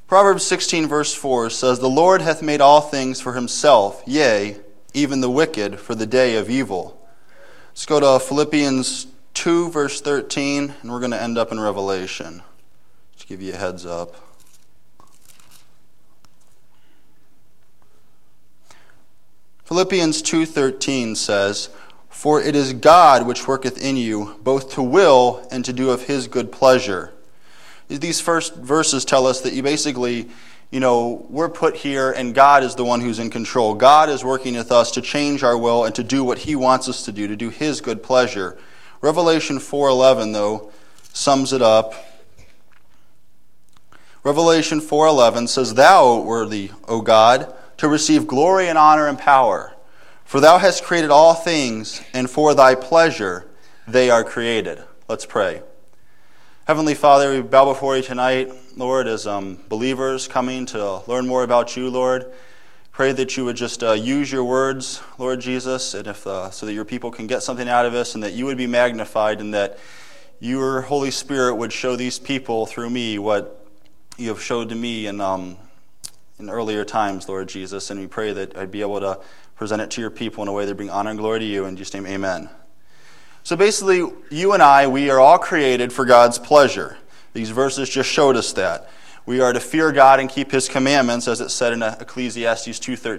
Proverbs 16 verse 4 says, "The Lord hath made all things for himself, yea, even the wicked for the day of evil." Let's go to Philippians 2 verse 13, and we're going to end up in Revelation. Just give you a heads up. Philippians 2:13 says, "For it is God which worketh in you, both to will and to do of his good pleasure." These first verses tell us that you basically, we're put here and God is the one who's in control. God is working with us to change our will and to do what he wants us to do his good pleasure. Revelation 4:11, though, sums it up. Revelation 4:11 says, "Thou art worthy, O God, to receive glory and honor and power. For thou hast created all things, and for thy pleasure they are created." Let's pray. Heavenly Father, we bow before you tonight, Lord, as believers coming to learn more about you, Lord. Pray that you would just use your words, Lord Jesus, and so that your people can get something out of us, and that you would be magnified, and that your Holy Spirit would show these people through me what you have showed to me in earlier times, Lord Jesus. And we pray that I'd be able to present it to your people in a way that bring honor and glory to you. In Jesus' name, amen. So basically, you and I, we are all created for God's pleasure. These verses just showed us that. We are to fear God and keep his commandments, as it said in Ecclesiastes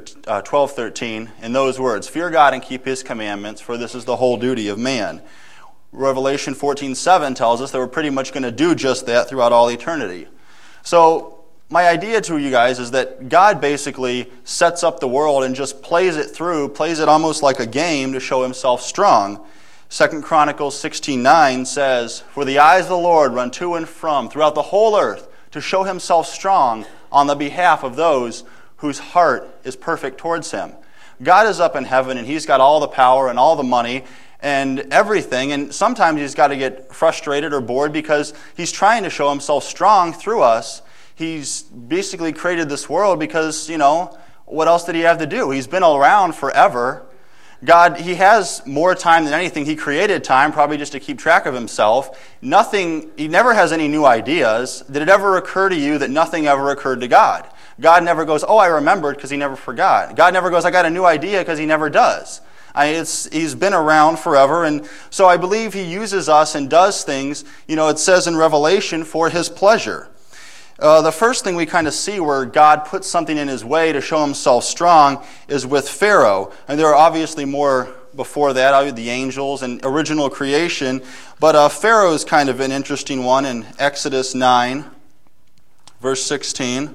12:13, in those words, "Fear God and keep his commandments, for this is the whole duty of man." Revelation 14:7 tells us that we're pretty much going to do just that throughout all eternity. So my idea to you guys is that God basically sets up the world and just plays it almost like a game to show himself strong. 2 Chronicles 16:9 says, "For the eyes of the Lord run to and from throughout the whole earth to show himself strong on the behalf of those whose heart is perfect towards him." God is up in heaven, and he's got all the power and all the money and everything, and sometimes he's got to get frustrated or bored because he's trying to show himself strong through us. He's basically created this world because, what else did he have to do? He's been around forever. God, he has more time than anything. He created time, probably just to keep track of himself. He never has any new ideas. Did it ever occur to you that nothing ever occurred to God? God never goes, "Oh, I remembered," because he never forgot. God never goes, "I got a new idea," because he never does. He's been around forever, and so I believe he uses us and does things, it says in Revelation, for his pleasure. The first thing we kind of see where God puts something in his way to show himself strong is with Pharaoh. And there are obviously more before that, the angels and original creation. But Pharaoh is kind of an interesting one in Exodus 9, verse 16.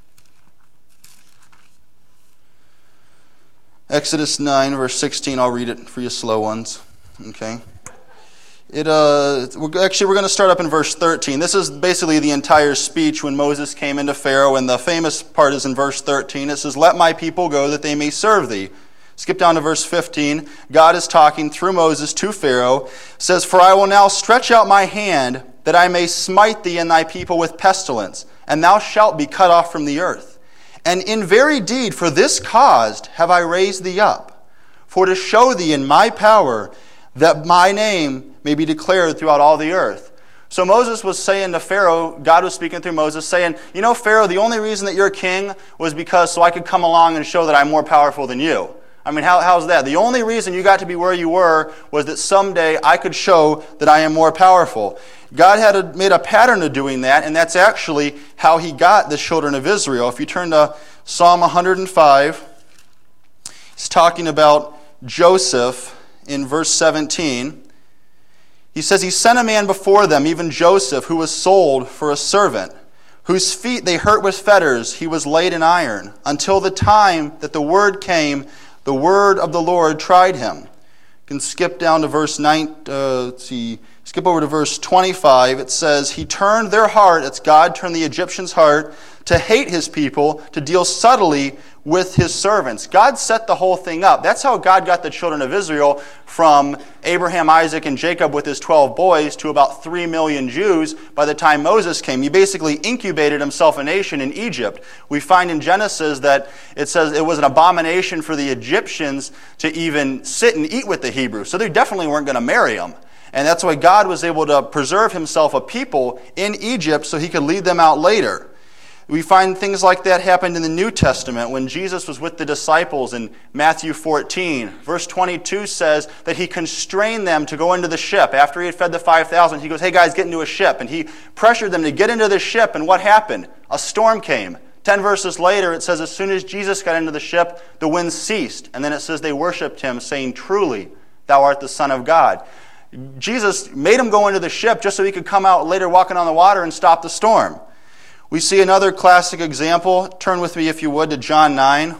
Exodus 9, verse 16, I'll read it for you slow ones. Okay. We're going to start up in verse 13. This is basically the entire speech when Moses came into Pharaoh, and the famous part is in verse 13. It says, "Let my people go that they may serve thee." Skip down to verse 15. God is talking through Moses to Pharaoh. It says, "For I will now stretch out my hand that I may smite thee and thy people with pestilence, and thou shalt be cut off from the earth. And in very deed for this cause have I raised thee up, for to show thee in my power, that my name may be declared throughout all the earth." So Moses was saying to Pharaoh, God was speaking through Moses, saying, Pharaoh, the only reason that you're king was because so I could come along and show that I'm more powerful than you. I mean, how's that? The only reason you got to be where you were was that someday I could show that I am more powerful. God had made a pattern of doing that, and that's actually how he got the children of Israel. If you turn to Psalm 105, he's talking about Joseph in verse 17. He says, "He sent a man before them, even Joseph, who was sold for a servant, whose feet they hurt with fetters, he was laid in iron, until the time that the word came, the word of the Lord tried him." You can skip down to verse 9, skip over to verse 25. It says, "He turned their heart," it's God turned the Egyptians' heart, "to hate his people, to deal subtly with his servants." God set the whole thing up. That's how God got the children of Israel from Abraham, Isaac, and Jacob with his 12 boys to about 3 million Jews by the time Moses came. He basically incubated himself a nation in Egypt. We find in Genesis that it says it was an abomination for the Egyptians to even sit and eat with the Hebrews. So they definitely weren't going to marry them. And that's why God was able to preserve himself a people in Egypt so he could lead them out later. We find things like that happened in the New Testament when Jesus was with the disciples in Matthew 14. Verse 22 says that he constrained them to go into the ship. After he had fed the 5,000, he goes, hey guys, get into a ship. And he pressured them to get into the ship, and what happened? A storm came. 10 verses later, it says as soon as Jesus got into the ship, the wind ceased. And then it says they worshiped him, saying, truly, thou art the Son of God. Jesus made him go into the ship just so he could come out later walking on the water and stop the storm. We see another classic example. Turn with me, if you would, to John 9.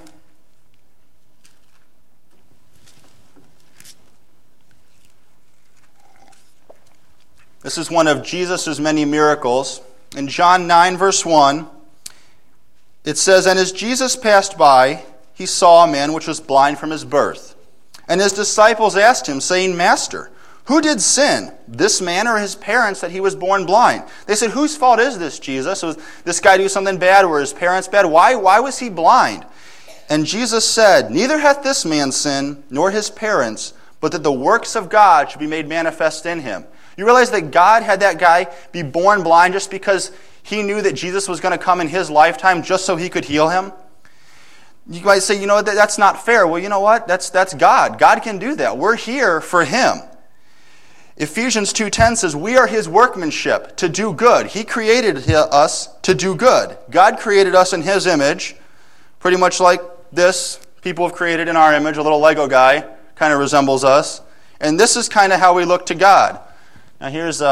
This is one of Jesus' many miracles. In John 9, verse 1, it says, and as Jesus passed by, he saw a man which was blind from his birth. And his disciples asked him, saying, Master, who did sin, this man or his parents, that he was born blind? They said, whose fault is this, Jesus? Was this guy do something bad? Were his parents bad? Why was he blind? And Jesus said, neither hath this man sinned, nor his parents, but that the works of God should be made manifest in him. You realize that God had that guy be born blind just because he knew that Jesus was going to come in his lifetime just so he could heal him? You might say, that's not fair. Well, you know what? That's God. God can do that. We're here for him. Ephesians 2:10 says, we are his workmanship to do good. He created us to do good. God created us in his image, pretty much like this. People have created in our image. A little Lego guy kind of resembles us. And this is kind of how we look to God. Now here's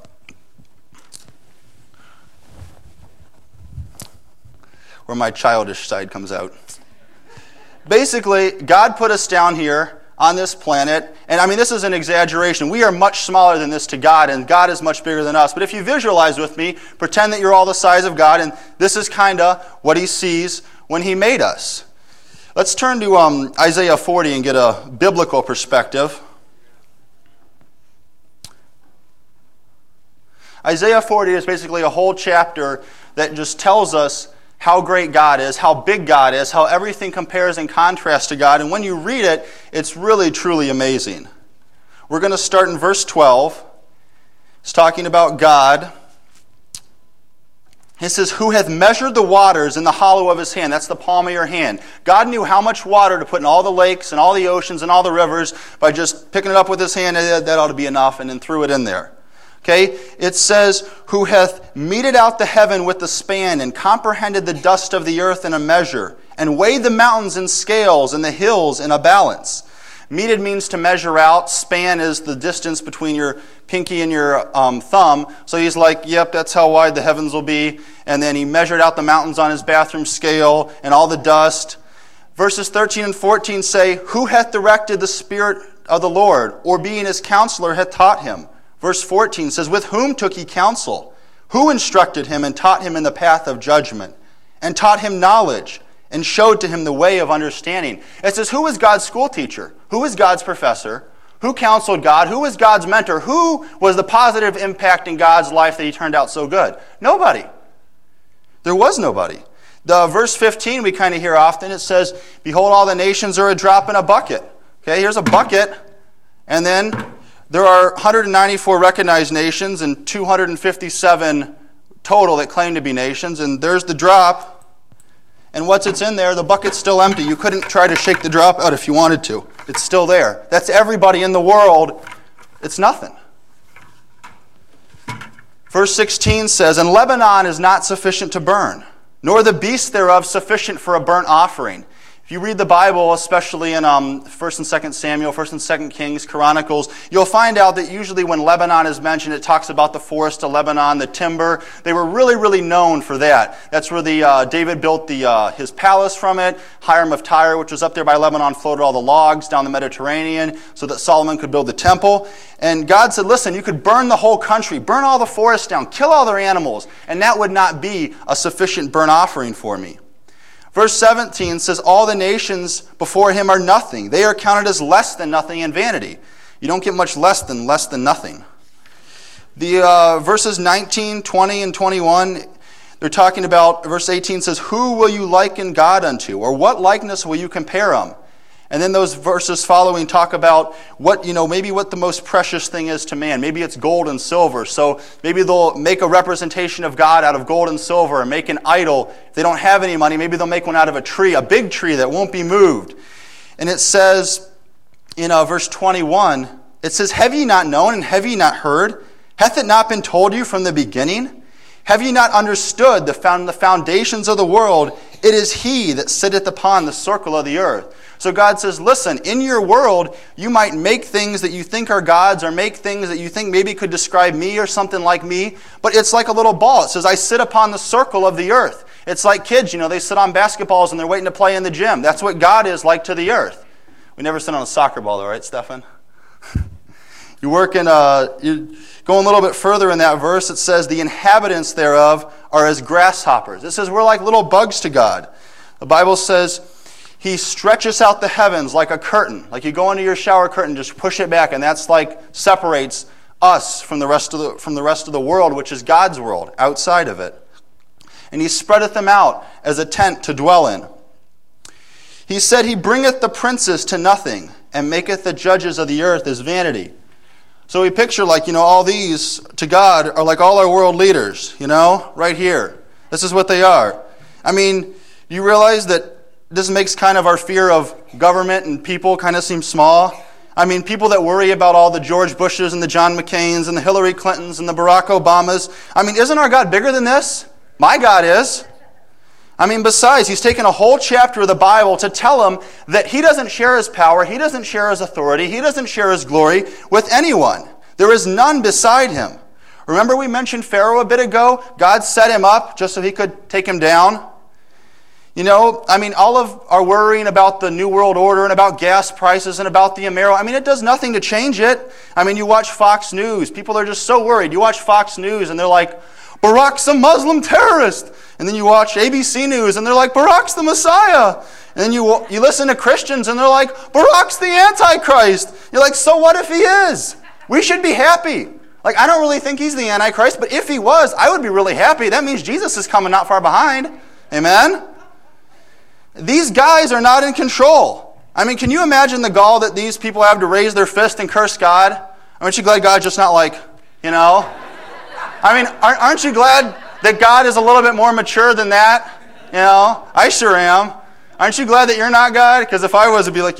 where my childish side comes out. Basically, God put us down here on this planet, and this is an exaggeration. We are much smaller than this to God, and God is much bigger than us. But if you visualize with me, pretend that you're all the size of God, and this is kind of what he sees when he made us. Let's turn to Isaiah 40 and get a biblical perspective. Isaiah 40 is basically a whole chapter that just tells us how great God is, how big God is, how everything compares and contrasts to God. And when you read it, it's really, truly amazing. We're going to start in verse 12. It's talking about God. It says, who hath measured the waters in the hollow of his hand? That's the palm of your hand. God knew how much water to put in all the lakes and all the oceans and all the rivers by just picking it up with his hand. That ought to be enough, and then threw it in there. Okay, it says, who hath meted out the heaven with the span, and comprehended the dust of the earth in a measure, and weighed the mountains in scales, and the hills in a balance. Meted means to measure out. Span is the distance between your pinky and your thumb. So he's like, yep, that's how wide the heavens will be. And then he measured out the mountains on his bathroom scale, and all the dust. Verses 13 and 14 say, who hath directed the Spirit of the Lord, or being his counselor hath taught him? Verse 14 says, with whom took he counsel? Who instructed him and taught him in the path of judgment, and taught him knowledge, and showed to him the way of understanding? It says, who was God's school teacher? Who was God's professor? Who counseled God? Who was God's mentor? Who was the positive impact in God's life that he turned out so good? Nobody. There was nobody. The verse 15 we kind of hear often. It says, behold, all the nations are a drop in a bucket. Okay, here's a bucket, and then there are 194 recognized nations and 257 total that claim to be nations. And there's the drop. And once it's in there, the bucket's still empty. You couldn't try to shake the drop out if you wanted to. It's still there. That's everybody in the world. It's nothing. Verse 16 says, and Lebanon is not sufficient to burn, nor the beasts thereof sufficient for a burnt offering. If you read the Bible, especially in 1st and 2nd Samuel, 1st and 2nd Kings, Chronicles, you'll find out that usually when Lebanon is mentioned, it talks about the forest of Lebanon, the timber. They were really, really known for that. That's where David built his palace from it. Hiram of Tyre, which was up there by Lebanon, floated all the logs down the Mediterranean so that Solomon could build the temple. And God said, listen, you could burn the whole country, burn all the forests down, kill all their animals, and that would not be a sufficient burnt offering for me. Verse 17 says, all the nations before him are nothing. They are counted as less than nothing and vanity. You don't get much less than nothing. The verses 19, 20, and 21, they're talking about, verse 18 says, who will you liken God unto? Or what likeness will you compare him? And then those verses following talk about what, maybe what the most precious thing is to man. Maybe it's gold and silver. So maybe they'll make a representation of God out of gold and silver and make an idol. If they don't have any money, maybe they'll make one out of a tree, a big tree that won't be moved. And it says in verse 21, it says, "Have ye not known and have ye not heard? Hath it not been told you from the beginning? Have ye not understood the foundations of the world? It is he that sitteth upon the circle of the earth." So God says, listen, in your world, you might make things that you think are gods or make things that you think maybe could describe me or something like me, but it's like a little ball. It says, I sit upon the circle of the earth. It's like kids, they sit on basketballs and they're waiting to play in the gym. That's what God is like to the earth. We never sit on a soccer ball though, right, Stefan? You work in you go a little bit further in that verse, it says, the inhabitants thereof are as grasshoppers. It says we're like little bugs to God. The Bible says, he stretches out the heavens like a curtain. Like you go into your shower curtain, just push it back, and that's like separates us from the rest of the world, which is God's world, outside of it. And he spreadeth them out as a tent to dwell in. He said, he bringeth the princes to nothing, and maketh the judges of the earth as vanity. So we picture all these to God are like all our world leaders, right here. This is what they are. I mean, you realize that this makes kind of our fear of government and people kind of seem small. I mean, people that worry about all the George Bushes and the John McCains and the Hillary Clintons and the Barack Obamas. I mean, isn't our God bigger than this? My God is. I mean, besides, he's taken a whole chapter of the Bible to tell him that he doesn't share his power, he doesn't share his authority, he doesn't share his glory with anyone. There is none beside him. Remember we mentioned Pharaoh a bit ago? God set him up just so he could take him down. All of our worrying about the New World Order and about gas prices and about the Amero, it does nothing to change it. You watch Fox News. People are just so worried. You watch Fox News and they're like, Barack's a Muslim terrorist. And then you watch ABC News and they're like, Barack's the Messiah. And then you listen to Christians and they're like, Barack's the Antichrist. You're like, so what if he is? We should be happy. I don't really think he's the Antichrist, but if he was, I would be really happy. That means Jesus is coming not far behind. Amen? These guys are not in control. Can you imagine the gall that these people have to raise their fist and curse God? Aren't you glad God's just not aren't you glad that God is a little bit more mature than that? I sure am. Aren't you glad that you're not God? Because if I was, it'd be like,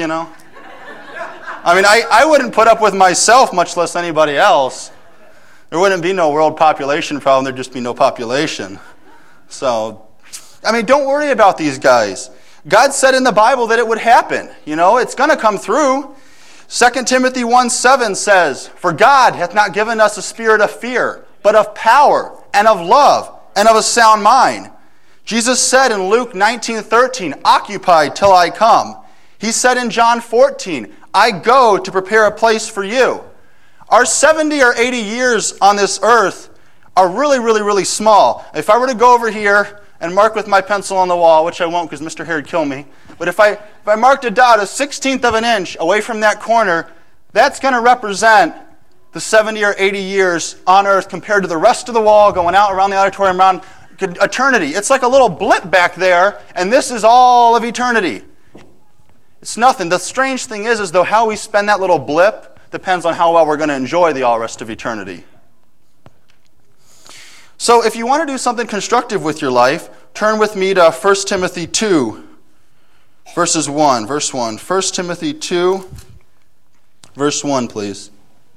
I wouldn't put up with myself, much less anybody else. There wouldn't be no world population problem. There'd just be no population. So, don't worry about these guys. God said in the Bible that it would happen. It's going to come through. 2 Timothy 1:7 says, "For God hath not given us a spirit of fear, but of power and of love and of a sound mind." Jesus said in Luke 19:13, "Occupy till I come." He said in John 14, "I go to prepare a place for you." Our 70 or 80 years on this earth are really, really, really small. If I were to go over here and mark with my pencil on the wall, which I won't because Mr. Hare would kill me, but if I marked a dot a 1/16 of an inch away from that corner, that's going to represent the 70 or 80 years on earth compared to the rest of the wall going out around the auditorium around eternity. It's like a little blip back there, and this is all of eternity. It's nothing. The strange thing is though how we spend that little blip depends on how well we're going to enjoy the all rest of eternity. So if you want to do something constructive with your life, turn with me to 1 Timothy 2, verse 1. 1 Timothy 2, verse 1, please.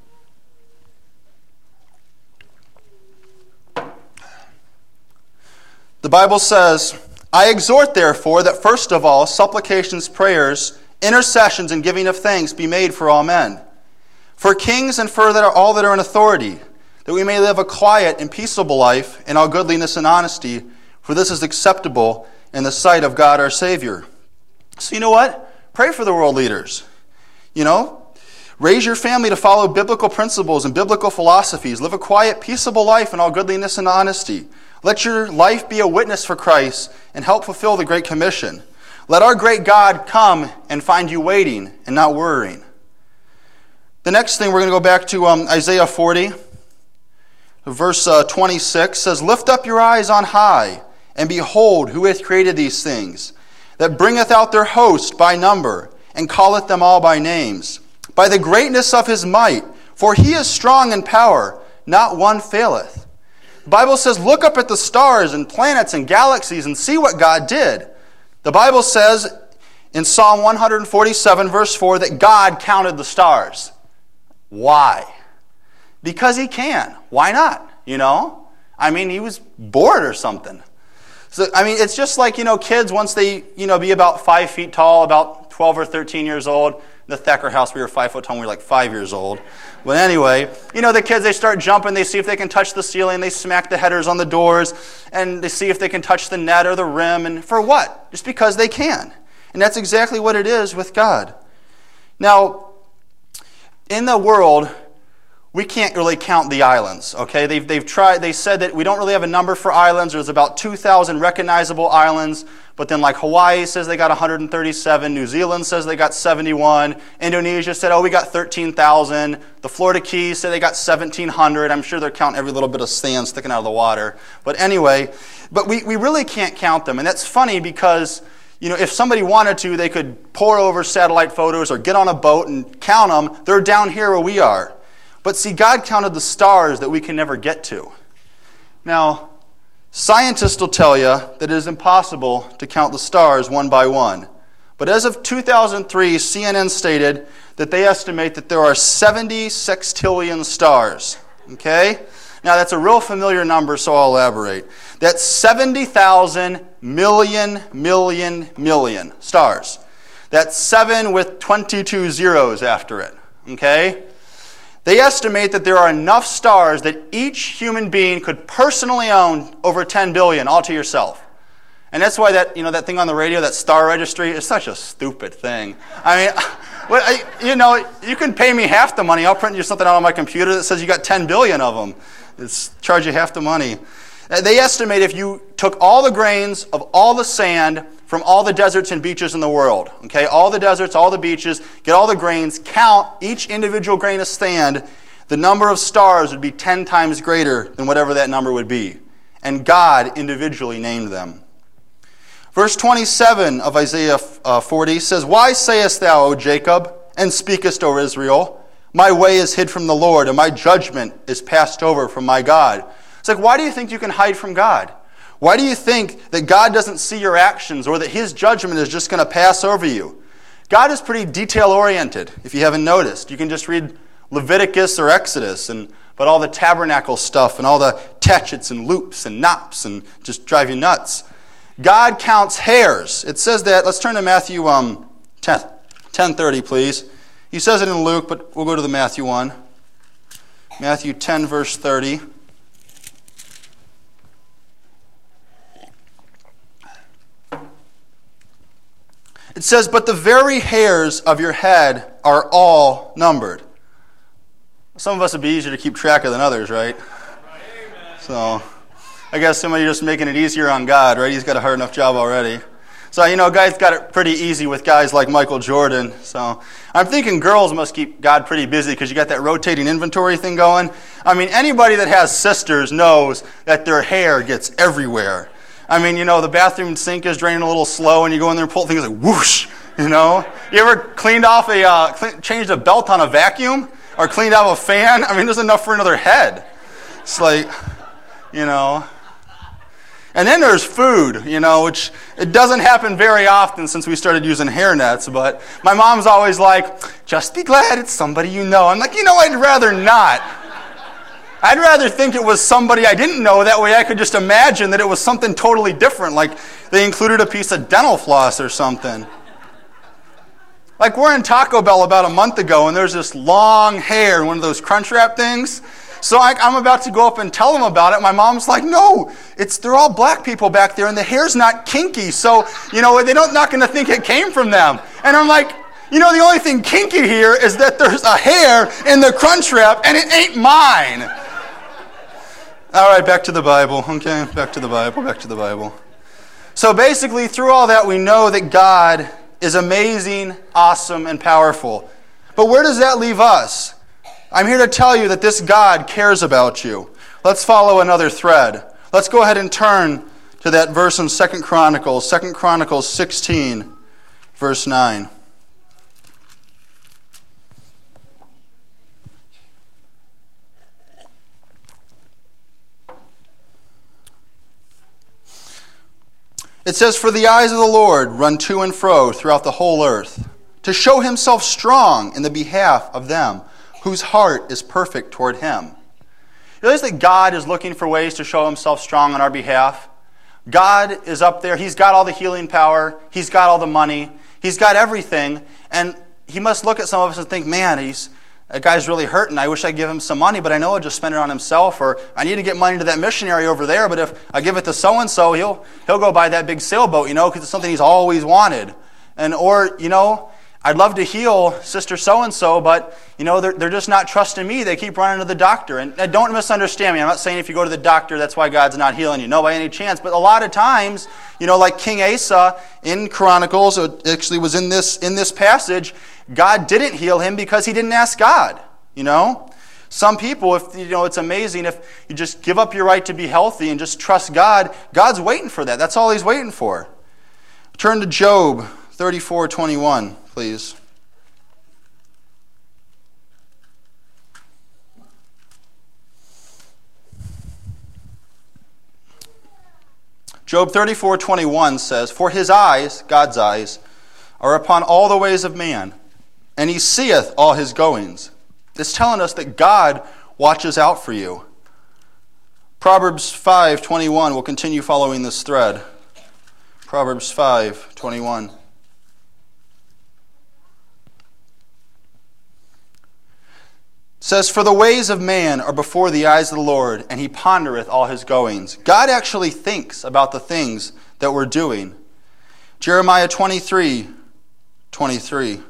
The Bible says, "I exhort therefore that first of all supplications, prayers, intercessions, and giving of thanks be made for all men, for kings and for all that are in authority, that we may live a quiet and peaceable life in all goodliness and honesty, for this is acceptable in the sight of God our Savior." So you know what? Pray for the world leaders. Raise your family to follow biblical principles and biblical philosophies. Live a quiet, peaceable life in all goodliness and honesty. Let your life be a witness for Christ and help fulfill the Great Commission. Let our great God come and find you waiting and not worrying. The next thing, we're going to go back to Isaiah 40. Verse 26 says, "Lift up your eyes on high, and behold who hath created these things, that bringeth out their host by number, and calleth them all by names. By the greatness of his might, for he is strong in power, not one faileth. The Bible says, look up at the stars and planets and galaxies and see what God did. The Bible says in Psalm 147, verse 4, that God counted the stars. Why? Because he can. Why not? He was bored or something. So, it's just like, kids, once they, be about 5 feet tall, about 12 or 13 years old. In the Thacker house, we were 5 foot tall when we were like 5 years old. But anyway, the kids, they start jumping. They see if they can touch the ceiling. They smack the headers on the doors. And they see if they can touch the net or the rim. And for what? Just because they can. And that's exactly what it is with God. Now, in the world, we can't really count the islands, okay? They've tried. They said that we don't really have a number for islands. There's about 2,000 recognizable islands, but then like Hawaii says they got 137. New Zealand says they got 71. Indonesia said, we got 13,000. The Florida Keys said they got 1,700. I'm sure they're counting every little bit of sand sticking out of the water. But anyway, we really can't count them, and that's funny because if somebody wanted to, they could pour over satellite photos or get on a boat and count them. They're down here where we are. But see, God counted the stars that we can never get to. Now, scientists will tell you that it is impossible to count the stars one by one. But as of 2003, CNN stated that they estimate that there are 70 sextillion stars. Okay? Now, that's a real familiar number, so I'll elaborate. That's 70,000 million stars. That's 7 with 22 zeros after it. Okay? They estimate that there are enough stars that each human being could personally own over 10 billion, all to yourself. And that's why that thing on the radio, that star registry, is such a stupid thing. You can pay me half the money. I'll print you something out on my computer that says you got 10 billion of them. It's charge you half the money. They estimate if you took all the grains of all the sand from all the deserts and beaches in the world, okay, all the deserts, all the beaches, get all the grains, count each individual grain of sand, the number of stars would be 10 times greater than whatever that number would be. And God individually named them. Verse 27 of Isaiah 40 says, Why sayest thou, O Jacob, and speakest, O Israel, my way is hid from the Lord, and my judgment is passed over from my God? It's like, why do you think you can hide from God? Why do you think that God doesn't see your actions or that his judgment is just going to pass over you? God is pretty detail-oriented, if you haven't noticed. You can just read Leviticus or Exodus, but all the tabernacle stuff and all the tatchets and loops and knops and just drive you nuts. God counts hairs. It says that. Let's turn to Matthew 10:30, please. He says it in Luke, but we'll go to the Matthew one. Matthew 10, verse 30. It says, But the very hairs of your head are all numbered. Some of us would be easier to keep track of than others, right? Amen. So, I guess somebody just making it easier on God, right? He's got a hard enough job already. So, guys got it pretty easy with guys like Michael Jordan. So, I'm thinking girls must keep God pretty busy because you got that rotating inventory thing going. Anybody that has sisters knows that their hair gets everywhere. The bathroom sink is draining a little slow, and you go in there and pull things like whoosh, You ever cleaned off changed a belt on a vacuum? Or cleaned out a fan? There's enough for another head. It's like, And then there's food, which it doesn't happen very often since we started using hair nets, but my mom's always like, just be glad it's somebody you know. I'm like, I'd rather not. I'd rather think it was somebody I didn't know. That way I could just imagine that it was something totally different, like they included a piece of dental floss or something. Like we're in Taco Bell about a month ago, and there's this long hair in one of those Crunchwrap things. So I'm about to go up and tell them about it. My mom's like, no, they're all black people back there, and the hair's not kinky. So, they're not going to think it came from them. And I'm like, the only thing kinky here is that there's a hair in the Crunchwrap, and it ain't mine. All right, back to the Bible. Okay, back to the Bible. So basically, through all that, we know that God is amazing, awesome, and powerful. But where does that leave us? I'm here to tell you that this God cares about you. Let's follow another thread. Let's go ahead and turn to that verse in 2 Chronicles 16, verse 9. It says, "For the eyes of the Lord run to and fro throughout the whole earth, to show himself strong in the behalf of them whose heart is perfect toward him." You realize that God is looking for ways to show himself strong on our behalf? God is up there. He's got all the healing power. He's got all the money. He's got everything. And he must look at some of us and think, man, that guy's really hurting. I wish I'd give him some money, but I know he'll just spend it on himself. Or I need to get money to that missionary over there, but if I give it to so-and-so, he'll go buy that big sailboat, because it's something he's always wanted. Or, I'd love to heal Sister so-and-so, but, they're just not trusting me. They keep running to the doctor. And don't misunderstand me. I'm not saying if you go to the doctor, that's why God's not healing you. No, by any chance. But a lot of times, like King Asa in Chronicles, it actually was in this passage, God didn't heal him because he didn't ask God, Some people, it's amazing if you just give up your right to be healthy and just trust God, God's waiting for that. That's all he's waiting for. Turn to Job 34:21, please. Job 34:21 says, "For his eyes," God's eyes, "are upon all the ways of man, and he seeth all his goings." It's telling us that God watches out for you. Proverbs 5:21 will continue following this thread. Proverbs 5:21. Says, "For the ways of man are before the eyes of the Lord, and he pondereth all his goings." God actually thinks about the things that we're doing. Jeremiah 23:23.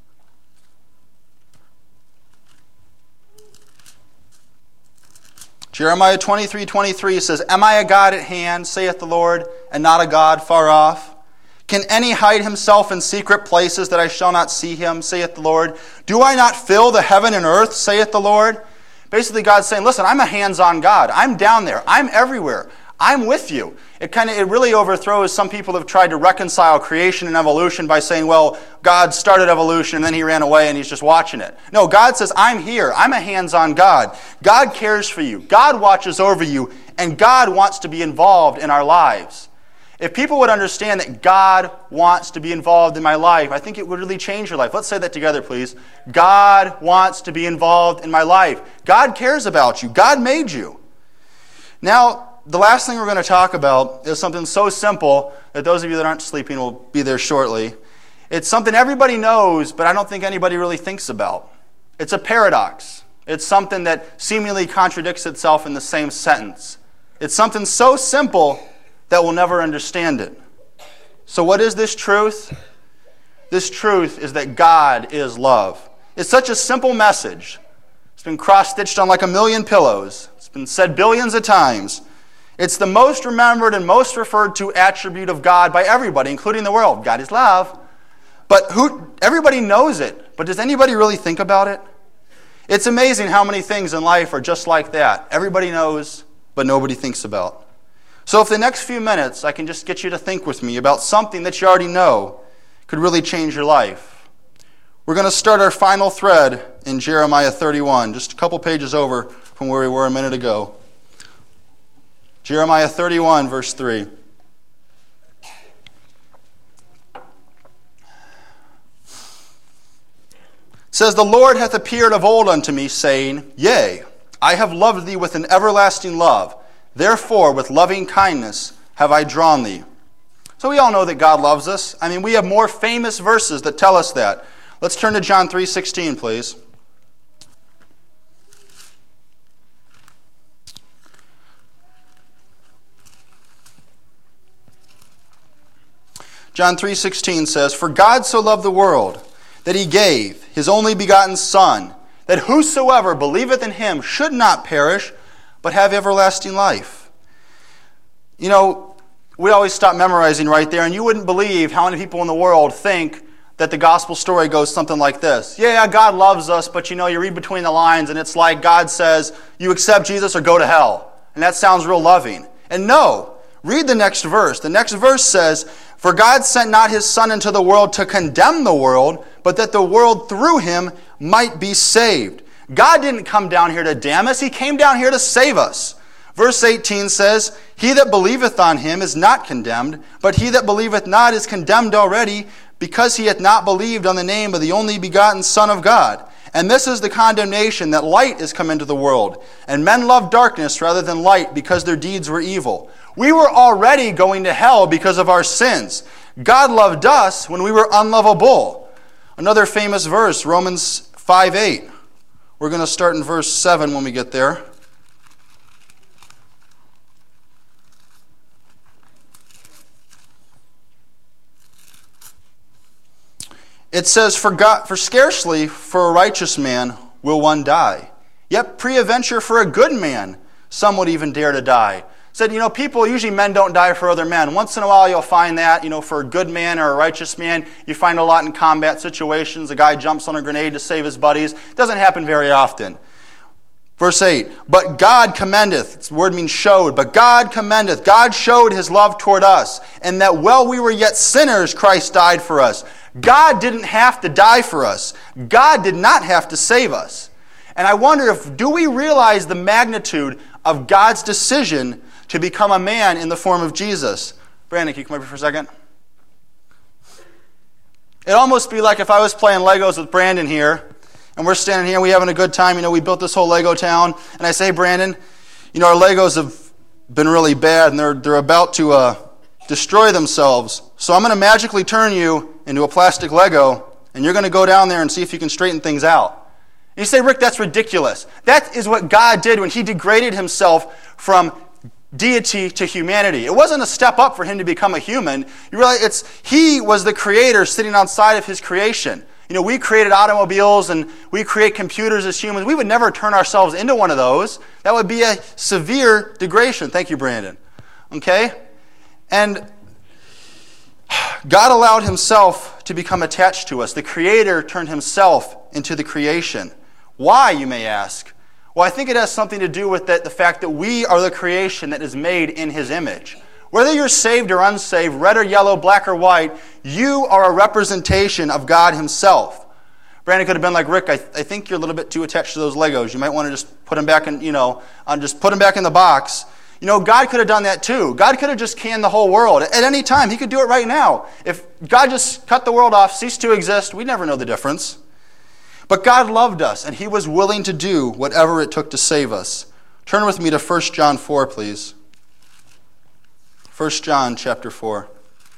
Jeremiah 23:23 says, "Am I a God at hand, saith the Lord, and not a God far off? Can any hide himself in secret places that I shall not see him, saith the Lord? Do I not fill the heaven and earth, saith the Lord?" Basically, God's saying, listen, I'm a hands-on God. I'm down there. I'm everywhere. I'm with you. It really overthrows some people who have tried to reconcile creation and evolution by saying, well, God started evolution and then he ran away and he's just watching it. No, God says, I'm here. I'm a hands-on God. God cares for you. God watches over you, and God wants to be involved in our lives. If people would understand that God wants to be involved in my life, I think it would really change your life. Let's say that together, please. God wants to be involved in my life. God cares about you. God made you. Now, the last thing we're going to talk about is something so simple that those of you that aren't sleeping will be there shortly. It's something everybody knows, but I don't think anybody really thinks about. It's a paradox. It's something that seemingly contradicts itself in the same sentence. It's something so simple that we'll never understand it. So what is this truth? This truth is that God is love. It's such a simple message. It's been cross-stitched on like a million pillows. It's been said billions of times. It's the most remembered and most referred to attribute of God by everybody, including the world. God is love. But everybody knows it. But does anybody really think about it? It's amazing how many things in life are just like that. Everybody knows, but nobody thinks about. So if the next few minutes I can just get you to think with me about something that you already know could really change your life. We're going to start our final thread in Jeremiah 31, just a couple pages over from where we were a minute ago. Jeremiah 31, verse 3. It says, "The Lord hath appeared of old unto me, saying, Yea, I have loved thee with an everlasting love. Therefore, with loving kindness have I drawn thee." So we all know that God loves us. I mean, we have more famous verses that tell us that. Let's turn to John 3:16, please. John 3:16 says, "For God so loved the world, that he gave his only begotten Son, that whosoever believeth in him should not perish, but have everlasting life." We always stop memorizing right there, and you wouldn't believe how many people in the world think that the gospel story goes something like this. Yeah, God loves us, but you read between the lines, and it's like God says, you accept Jesus or go to hell. And that sounds real loving. And no, read the next verse. The next verse says, "For God sent not his Son into the world to condemn the world, but that the world through him might be saved." God didn't come down here to damn us. He came down here to save us. Verse 18 says, "He that believeth on him is not condemned, but he that believeth not is condemned already, because he hath not believed on the name of the only begotten Son of God. And this is the condemnation, that light is come into the world, and men love darkness rather than light, because their deeds were evil." We were already going to hell because of our sins. God loved us when we were unlovable. Another famous verse, Romans 5:8. We're going to start in verse 7 when we get there. It says, For scarcely for a righteous man will one die, yet peradventure for a good man some would even dare to die. Said, usually men don't die for other men. Once in a while you'll find that, for a good man or a righteous man. You find a lot in combat situations. A guy jumps on a grenade to save his buddies. It doesn't happen very often. Verse 8, "But God commendeth," the word means showed, "but God commendeth," God showed his love toward us, and that while we were yet sinners, Christ died for us. God didn't have to die for us. God did not have to save us. And I wonder, do we realize the magnitude of God's decision to become a man in the form of Jesus? Brandon, can you come over for a second? It'd almost be like if I was playing Legos with Brandon here, and we're standing here, and we're having a good time. We built this whole Lego town. And I say, Brandon, our Legos have been really bad, and they're about to destroy themselves. So I'm going to magically turn you into a plastic Lego, and you're going to go down there and see if you can straighten things out. And you say, Rick, that's ridiculous. That is what God did when he degraded himself from deity to humanity. It wasn't a step up for him to become a human. You realize he was the creator sitting outside of his creation. We created automobiles and we create computers as humans. We would never turn ourselves into one of those. That would be a severe degradation. Thank you, Brandon. Okay? And God allowed himself to become attached to us. The Creator turned himself into the creation. Why, you may ask? Well, I think it has something to do with the fact that we are the creation that is made in his image. Whether you're saved or unsaved, red or yellow, black or white, you are a representation of God himself. Brandon could have been like, Rick, I think you're a little bit too attached to those Legos. You might want to just put them back in, just put them back in the box. God could have done that too. God could have just canned the whole world. At any time, he could do it right now. If God just cut the world off, ceased to exist, we'd never know the difference. But God loved us, and he was willing to do whatever it took to save us. Turn with me to 1 John 4, please. 1 John chapter 4.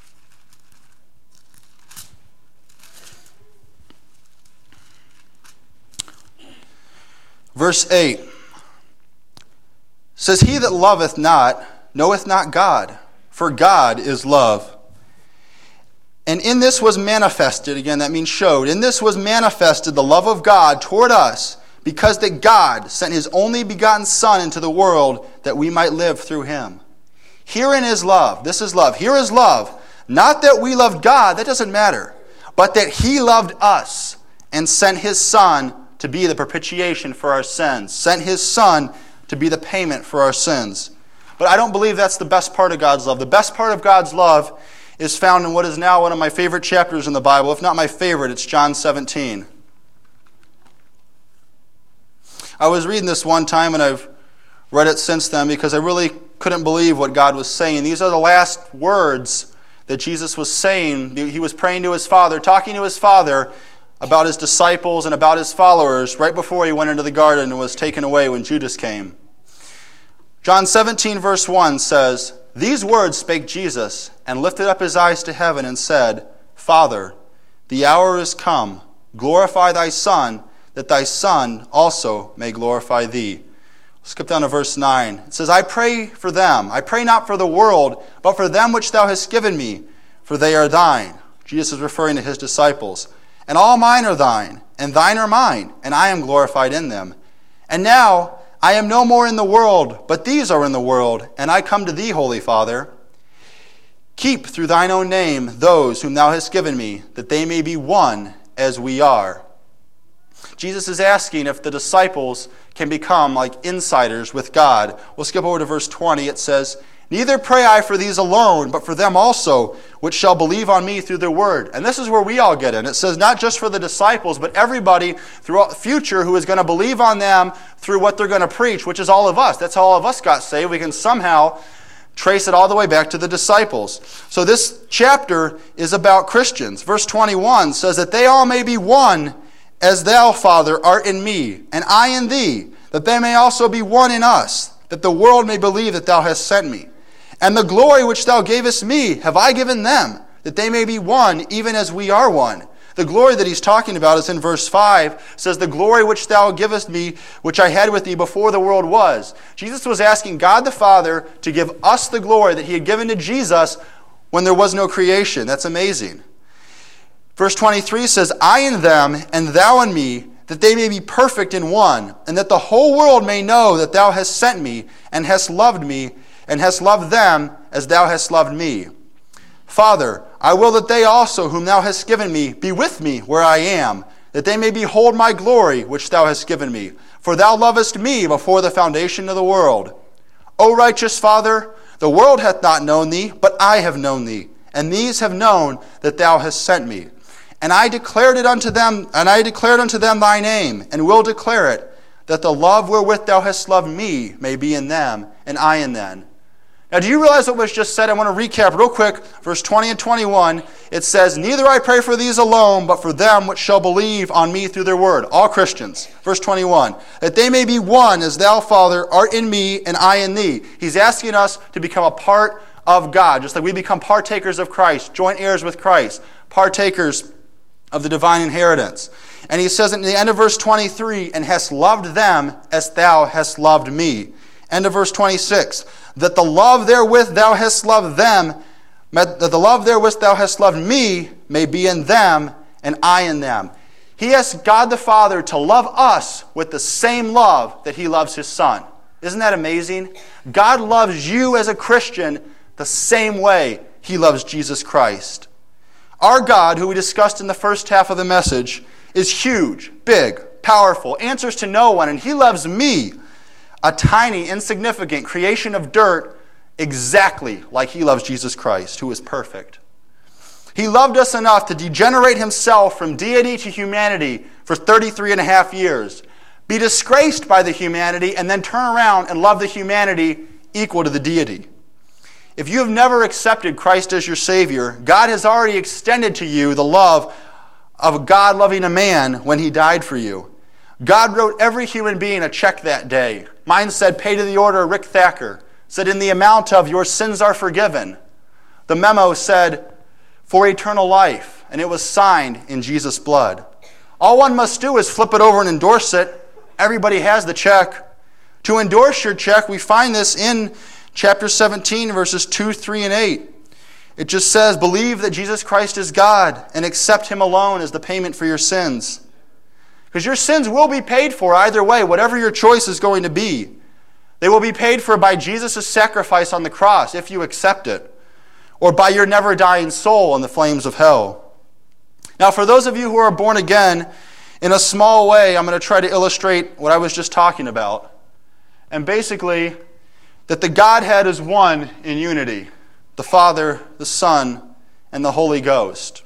Verse 8 says, "He that loveth not knoweth not God, for God is love. And in this was manifested," again that means showed, "in this was manifested the love of God toward us, because that God sent his only begotten Son into the world that we might live through him." Herein is love. This is love. Here is love. Not that we loved God, that doesn't matter, but that he loved us and sent his Son to be the propitiation for our sins. Sent his Son to be the payment for our sins. But I don't believe that's the best part of God's love. The best part of God's love is found in what is now one of my favorite chapters in the Bible. If not my favorite, it's John 17. I was reading this one time, and I've read it since then because I really couldn't believe what God was saying. These are the last words that Jesus was saying. He was praying to his Father, talking to his Father about his disciples and about his followers right before he went into the garden and was taken away when Judas came. John 17 verse 1 says, "These words spake Jesus, and lifted up his eyes to heaven, and said, Father, the hour is come. Glorify thy Son, that thy Son also may glorify thee." Skip down to verse 9. It says, "I pray for them. I pray not for the world, but for them which thou hast given me, for they are thine." Jesus is referring to his disciples. "And all mine are thine, and thine are mine, and I am glorified in them. And now I am no more in the world, but these are in the world, and I come to thee, Holy Father. Keep through thine own name those whom thou hast given me, that they may be one as we are." Jesus is asking if the disciples can become like insiders with God. We'll skip over to verse 20. It says, Neither pray I for these alone, but for them also, which shall believe on me through their word. And this is where we all get in. It says not just for the disciples, but everybody throughout the future who is going to believe on them through what they're going to preach, which is all of us. That's how all of us got saved. We can somehow trace it all the way back to the disciples. So this chapter is about Christians. Verse 21 says that they all may be one, as thou, Father, art in me, and I in thee, that they may also be one in us, that the world may believe that thou hast sent me. And the glory which thou gavest me have I given them, that they may be one, even as we are one. The glory that he's talking about is in verse 5, says, the glory which thou givest me, which I had with thee before the world was. Jesus was asking God the Father to give us the glory that he had given to Jesus when there was no creation. That's amazing. Verse 23 says, I in them, and thou in me, that they may be perfect in one, and that the whole world may know that thou hast sent me, and hast loved me, and hast loved them as thou hast loved me. Father, I will that they also, whom thou hast given me, be with me where I am, that they may behold my glory which thou hast given me. For thou lovest me before the foundation of the world. O righteous Father, the world hath not known thee, but I have known thee, and these have known that thou hast sent me. And I declared unto them thy name, and will declare it, that the love wherewith thou hast loved me may be in them, and I in them. Now, do you realize what was just said? I want to recap real quick. Verse 20 and 21, it says, neither I pray for these alone, but for them which shall believe on me through their word. All Christians. Verse 21, that they may be one, as thou, Father, art in me, and I in thee. He's asking us to become a part of God, just like we become partakers of Christ, joint heirs with Christ, partakers of the divine inheritance. And he says at the end of verse 23, and hast loved them as thou hast loved me. End of verse 26, that the love therewith thou hast loved them, that the love therewith thou hast loved me may be in them, and I in them. He asks God the Father to love us with the same love that he loves his Son. Isn't that amazing? God loves you as a Christian the same way he loves Jesus Christ. Our God, who we discussed in the first half of the message, is huge, big, powerful, answers to no one, and he loves me, a tiny, insignificant creation of dirt, exactly like he loves Jesus Christ, who is perfect. He loved us enough to degenerate himself from deity to humanity for 33 and a half years, be disgraced by the humanity, and then turn around and love the humanity equal to the deity. If you have never accepted Christ as your Savior, God has already extended to you the love of God loving a man when he died for you. God wrote every human being a check that day. Mine said, pay to the order of Rick Thacker. Said, in the amount of your sins are forgiven. The memo said, for eternal life. And it was signed in Jesus' blood. All one must do is flip it over and endorse it. Everybody has the check. To endorse your check, we find this in chapter 17, verses 2, 3, and 8. It just says, believe that Jesus Christ is God and accept him alone as the payment for your sins. Because your sins will be paid for either way, whatever your choice is going to be. They will be paid for by Jesus' sacrifice on the cross, if you accept it, or by your never-dying soul in the flames of hell. Now, for those of you who are born again, in a small way, I'm going to try to illustrate what I was just talking about. And basically, that the Godhead is one in unity, the Father, the Son, and the Holy Ghost.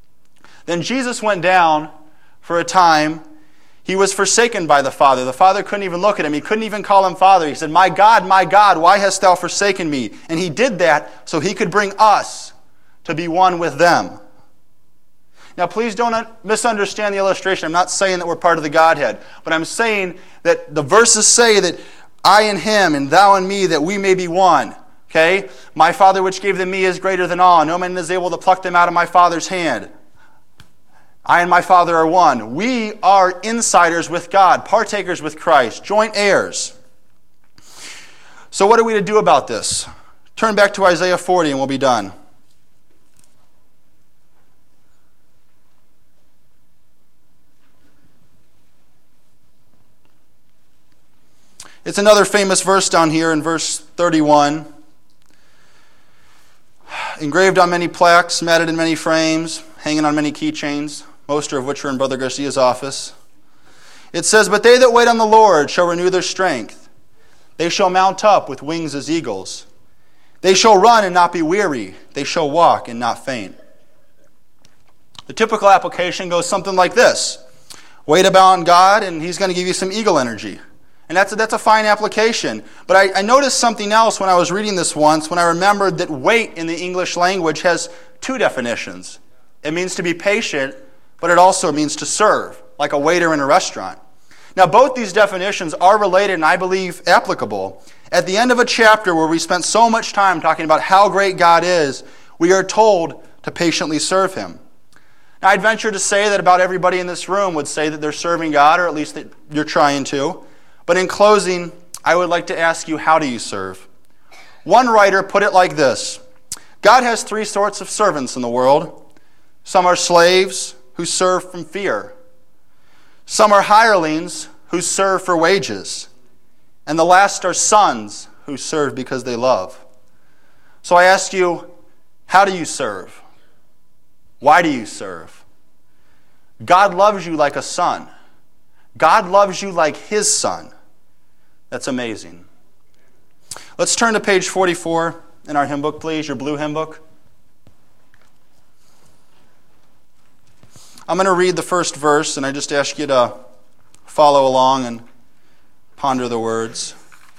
Then Jesus went down for a time. He was forsaken by the Father. The Father couldn't even look at him. He couldn't even call him Father. He said, my God, why hast thou forsaken me? And he did that so he could bring us to be one with them. Now, please don't misunderstand the illustration. I'm not saying that we're part of the Godhead, but I'm saying that the verses say that I in him and thou in me, that we may be one. Okay? My Father which gave them me is greater than all. No man is able to pluck them out of my Father's hand. I and my Father are one. We are insiders with God, partakers with Christ, joint heirs. So what are we to do about this? Turn back to Isaiah 40 and we'll be done. It's another famous verse down here in verse 31. Engraved on many plaques, matted in many frames, hanging on many keychains, most of which are in Brother Garcia's office. It says, but they that wait on the Lord shall renew their strength. They shall mount up with wings as eagles. They shall run and not be weary. They shall walk and not faint. The typical application goes something like this. Wait about God, and he's going to give you some eagle energy. And that's a fine application. But I noticed something else when I was reading this once, when I remembered that wait in the English language has two definitions. It means to be patient, but it also means to serve, like a waiter in a restaurant. Now, both these definitions are related and I believe applicable. At the end of a chapter where we spent so much time talking about how great God is, we are told to patiently serve him. Now, I'd venture to say that about everybody in this room would say that they're serving God, or at least that you're trying to. But in closing, I would like to ask you, how do you serve? One writer put it like this. God has three sorts of servants in the world. Some are slaves who serve from fear. Some are hirelings who serve for wages. And the last are sons who serve because they love. So I ask you, how do you serve? Why do you serve? God loves you like a son. God loves you like his son. That's amazing. Let's turn to page 44 in our hymn book, please, your blue hymn book. I'm going to read the first verse, and I just ask you to follow along and ponder the words.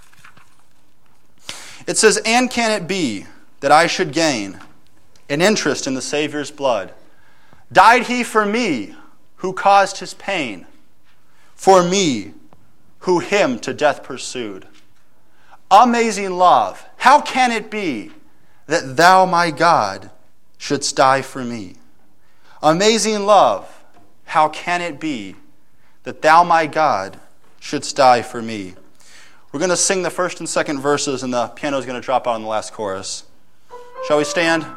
It says, "And can it be that I should gain an interest in the Savior's blood? Died he for me who caused his pain, for me who him to death pursued? Amazing love, how can it be that thou, my God, shouldst die for me? Amazing love, how can it be that thou, my God, shouldst die for me?" We're going to sing the first and second verses, and the piano is going to drop out in the last chorus. Shall we stand?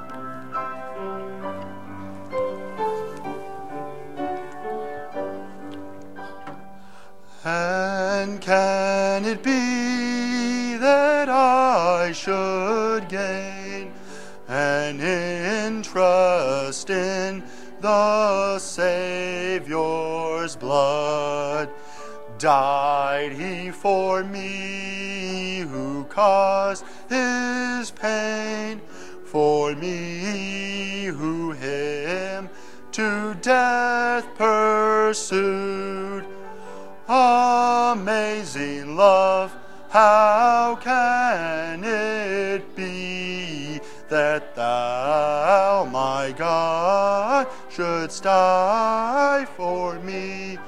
And can it be that I should gain an interest in the Savior's blood? Died he for me who caused his pain, for me who him to death pursued? Amazing love, how can it be that thou, my God, shouldst die for me?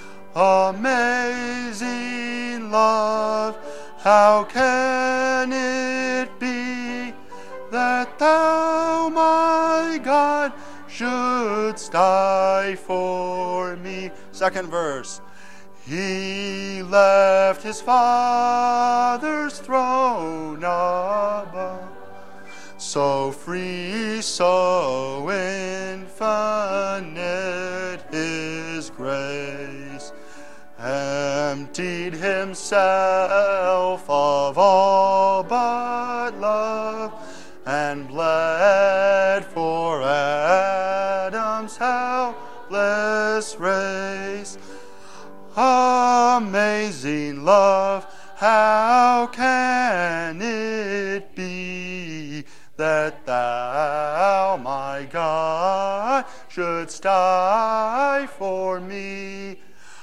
Amazing love, how can it be that thou, my God, shouldst die for me? Second verse. He left his Father's throne above, so free, so infinite his grace, emptied himself of all but love, and bled for Adam's helpless race. Amazing love, how can it be that thou, my God, shouldst die for me?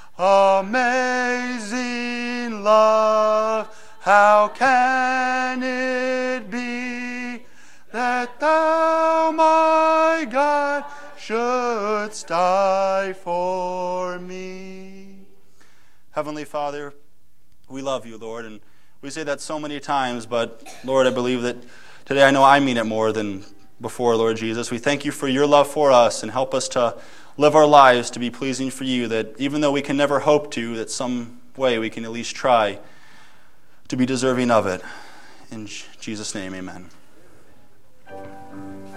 Amazing love, how can it be that thou, my God, shouldst die for me? Heavenly Father, we love you, Lord, and we say that so many times, but Lord, I believe that today I know I mean it more than before, Lord Jesus. We thank you for your love for us, and help us to live our lives to be pleasing for you, that even though we can never hope to, that some way we can at least try to be deserving of it. In Jesus' name, amen.